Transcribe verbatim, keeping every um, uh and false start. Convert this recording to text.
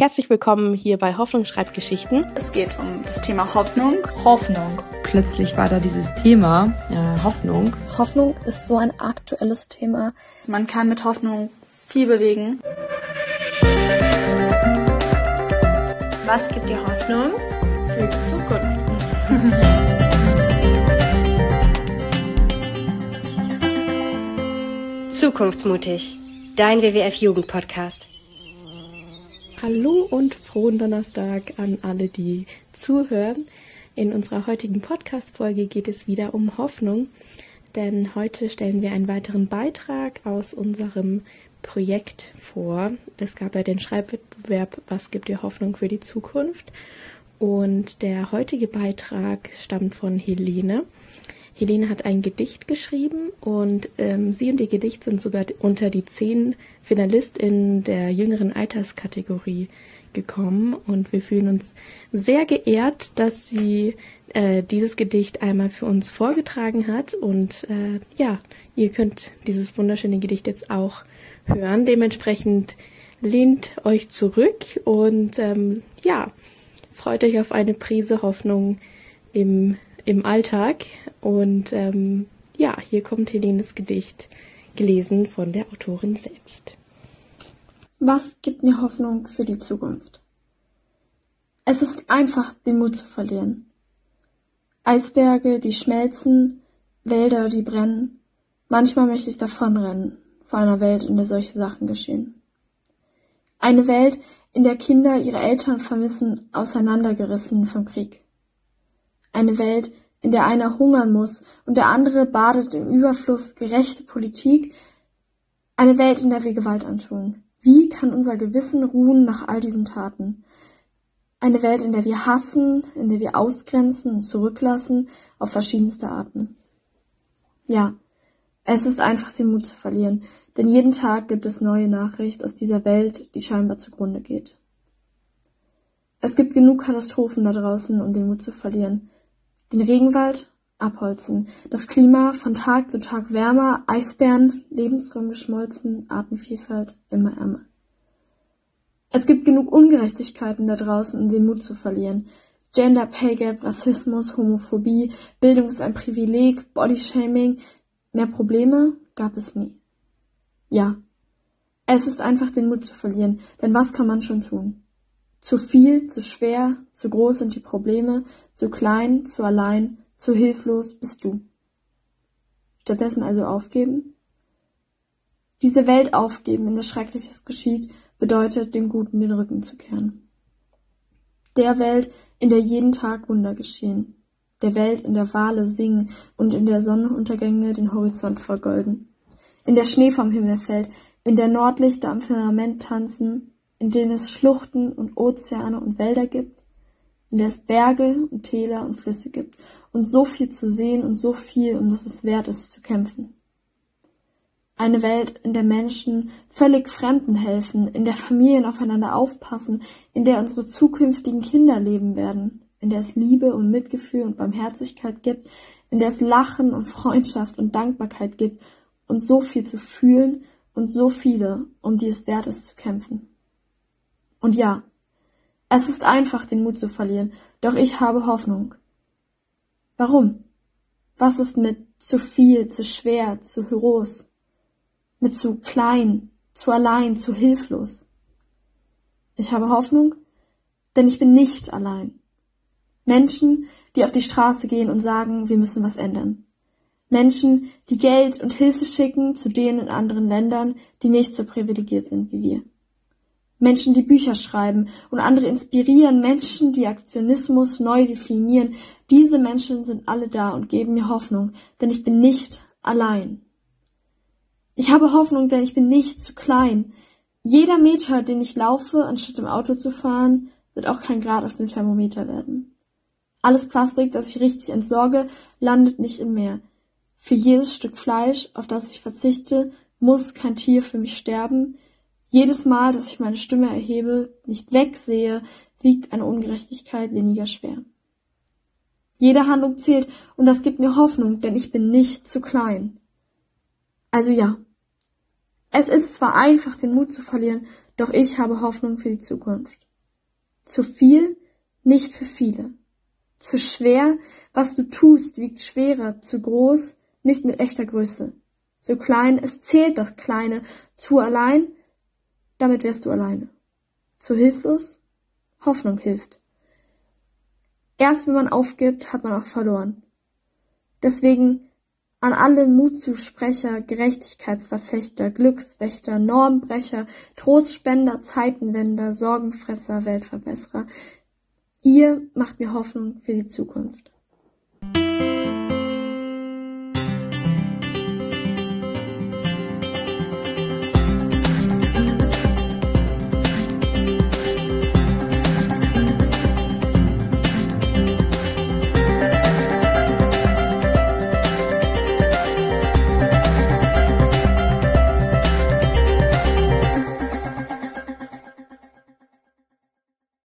Herzlich willkommen hier bei Hoffnung schreibt Geschichten. Es geht um das Thema Hoffnung. Hoffnung. Plötzlich war da dieses Thema, äh, Hoffnung. Hoffnung ist so ein aktuelles Thema. Man kann mit Hoffnung viel bewegen. Was gibt dir Hoffnung für die Zukunft? Zukunftsmutig, dein W W F-Jugend-Podcast. Hallo und frohen Donnerstag an alle, die zuhören. In unserer heutigen Podcast-Folge geht es wieder um Hoffnung, denn heute stellen wir einen weiteren Beitrag aus unserem Projekt vor. Es gab ja den Schreibwettbewerb Was gibt dir Hoffnung für die Zukunft? Und der heutige Beitrag stammt von Helene. Helene hat ein Gedicht geschrieben und ähm, sie und ihr Gedicht sind sogar unter die zehn FinalistInnen der jüngeren Alterskategorie gekommen und wir fühlen uns sehr geehrt, dass sie äh, dieses Gedicht einmal für uns vorgetragen hat und äh, ja, ihr könnt dieses wunderschöne Gedicht jetzt auch hören. Dementsprechend lehnt euch zurück und ähm, ja, freut euch auf eine Prise Hoffnung im im Alltag. Und ähm, ja, hier kommt Helenes Gedicht, gelesen von der Autorin selbst. Was gibt mir Hoffnung für die Zukunft? Es ist einfach, den Mut zu verlieren. Eisberge, die schmelzen, Wälder, die brennen. Manchmal möchte ich davonrennen, vor einer Welt, in der solche Sachen geschehen. Eine Welt, in der Kinder ihre Eltern vermissen, auseinandergerissen vom Krieg. Eine Welt, in der einer hungern muss und der andere badet im Überfluss gerechte Politik. Eine Welt, in der wir Gewalt antun. Wie kann unser Gewissen ruhen nach all diesen Taten? Eine Welt, in der wir hassen, in der wir ausgrenzen und zurücklassen auf verschiedenste Arten. Ja, es ist einfach, den Mut zu verlieren, denn jeden Tag gibt es neue Nachricht aus dieser Welt, die scheinbar zugrunde geht. Es gibt genug Katastrophen da draußen, um den Mut zu verlieren. Den Regenwald abholzen, das Klima von Tag zu Tag wärmer, Eisbären, Lebensraum geschmolzen, Artenvielfalt immer ärmer. Es gibt genug Ungerechtigkeiten da draußen, um den Mut zu verlieren. Gender Pay Gap, Rassismus, Homophobie, Bildung ist ein Privileg, Bodyshaming. Mehr Probleme gab es nie. Ja, es ist einfach, den Mut zu verlieren, denn was kann man schon tun? Zu viel, zu schwer, zu groß sind die Probleme, zu klein, zu allein, zu hilflos bist du. Stattdessen also aufgeben? Diese Welt aufgeben, in der Schreckliches geschieht, bedeutet, dem Guten den Rücken zu kehren. Der Welt, in der jeden Tag Wunder geschehen. Der Welt, in der Wale singen und in der Sonnenuntergänge den Horizont vergolden. In der Schnee vom Himmel fällt, in der Nordlichter am Firmament tanzen, in denen es Schluchten und Ozeane und Wälder gibt, in der es Berge und Täler und Flüsse gibt und so viel zu sehen und so viel, um das es wert ist, zu kämpfen. Eine Welt, in der Menschen völlig Fremden helfen, in der Familien aufeinander aufpassen, in der unsere zukünftigen Kinder leben werden, in der es Liebe und Mitgefühl und Barmherzigkeit gibt, in der es Lachen und Freundschaft und Dankbarkeit gibt und so viel zu fühlen und so viele, um die es wert ist, zu kämpfen. Und ja, es ist einfach, den Mut zu verlieren, doch ich habe Hoffnung. Warum? Was ist mit zu viel, zu schwer, zu groß, mit zu klein, zu allein, zu hilflos? Ich habe Hoffnung, denn ich bin nicht allein. Menschen, die auf die Straße gehen und sagen, wir müssen was ändern. Menschen, die Geld und Hilfe schicken zu denen in anderen Ländern, die nicht so privilegiert sind wie wir. Menschen, die Bücher schreiben und andere inspirieren, Menschen, die Aktionismus neu definieren. Diese Menschen sind alle da und geben mir Hoffnung, denn ich bin nicht allein. Ich habe Hoffnung, denn ich bin nicht zu klein. Jeder Meter, den ich laufe, anstatt im Auto zu fahren, wird auch kein Grad auf dem Thermometer werden. Alles Plastik, das ich richtig entsorge, landet nicht im Meer. Für jedes Stück Fleisch, auf das ich verzichte, muss kein Tier für mich sterben. Jedes Mal, dass ich meine Stimme erhebe, nicht wegsehe, wiegt eine Ungerechtigkeit weniger schwer. Jede Handlung zählt und das gibt mir Hoffnung, denn ich bin nicht zu klein. Also ja, es ist zwar einfach, den Mut zu verlieren, doch ich habe Hoffnung für die Zukunft. Zu viel, nicht für viele. Zu schwer, was du tust, wiegt schwerer, zu groß, nicht mit echter Größe. Zu klein, es zählt das Kleine, zu allein, damit wärst du alleine. Zu hilflos, Hoffnung hilft. Erst wenn man aufgibt, hat man auch verloren. Deswegen an alle Mutzusprecher, Gerechtigkeitsverfechter, Glückswächter, Normbrecher, Trostspender, Zeitenwender, Sorgenfresser, Weltverbesserer. Ihr macht mir Hoffnung für die Zukunft.